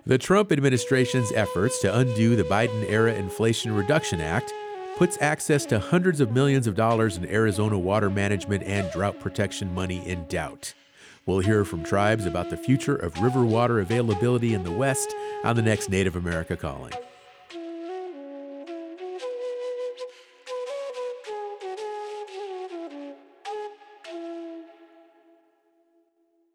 The Trump administration's efforts to undo the Biden-era Inflation Reduction Act puts access to hundreds of millions of dollars in Arizona water management and drought protection money in doubt. We'll hear from tribes about the future of river water availability in the West on the next Native America Calling.